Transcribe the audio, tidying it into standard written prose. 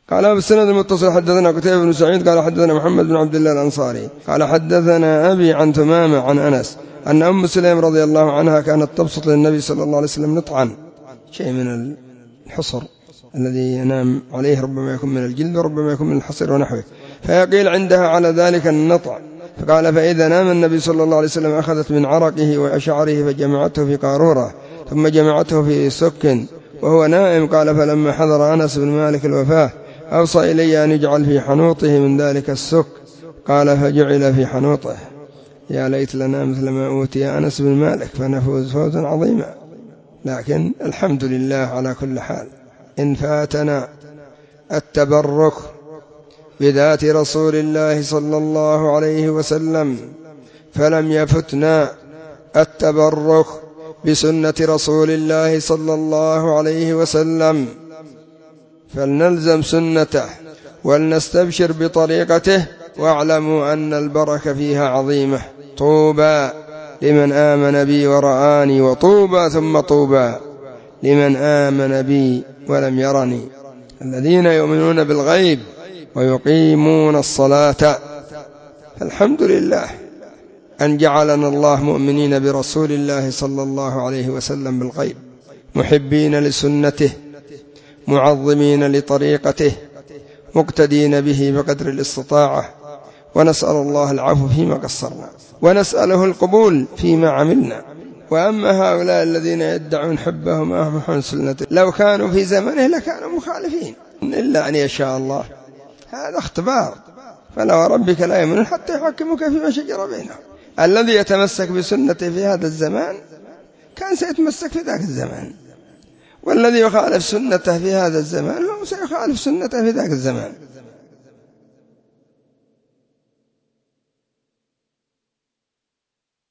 قال بالسند المتصل حدثنا قتيبة بن سعيد قال حدثنا محمد بن عبد الله الأنصاري قال حدثنا أبي عن ثمامة عن أنس أن أم سليم رضي الله عنها كانت تبسط للنبي صلى الله عليه وسلم نطعا، شيء من الحصر الذي ينام عليه، ربما يكون من الجلد وربما يكون من الحصر ونحوه، فيقيل عندها على ذلك النطع. فقال فإذا نام النبي صلى الله عليه وسلم أخذت من عرقه وأشعره فجمعته في قارورة ثم جمعته في سك وهو نائم. قال فلما حضر أنس بن مالك الوفاة أوصى إلي أن يجعل في حنوطه من ذلك السك. قال فجعل في حنوطه. يا ليت لنا مثل ما أوتي أنس بن مالك فنفوز فوزا عظيما. لكن الحمد لله على كل حال. إن فاتنا التبرك بذات رسول الله صلى الله عليه وسلم فلم يفتنا التبرك بسنة رسول الله صلى الله عليه وسلم، فلنلزم سنته ولنستبشر بطريقته، واعلموا أن البركة فيها عظيمة. طوبى لمن آمن بي ورآني، وطوبى ثم طوبى لمن آمن بي ولم يرني، الذين يؤمنون بالغيب ويقيمون الصلاة. الحمد لله أن جعلنا الله مؤمنين برسول الله صلى الله عليه وسلم بالغيب، محبين لسنته، معظمين لطريقته، مقتدين به بقدر الاستطاعة، ونسأل الله العفو فيما قصرنا، ونسأله القبول فيما عملنا. وأما هؤلاء الذين يدعون حبه معهم عن سنته لو كانوا في زمنه لكانوا مخالفين، إلا أن يشاء الله، هذا اختبار. فلا وربك لا يؤمنون حتى يحكموك فيما شجر بينهم. الذي يتمسك بسنته في هذا الزمان كان سيتمسك في ذاك الزمان، والذي يخالف سنته في هذا الزمان هو سيخالف سنته في ذاك الزمان.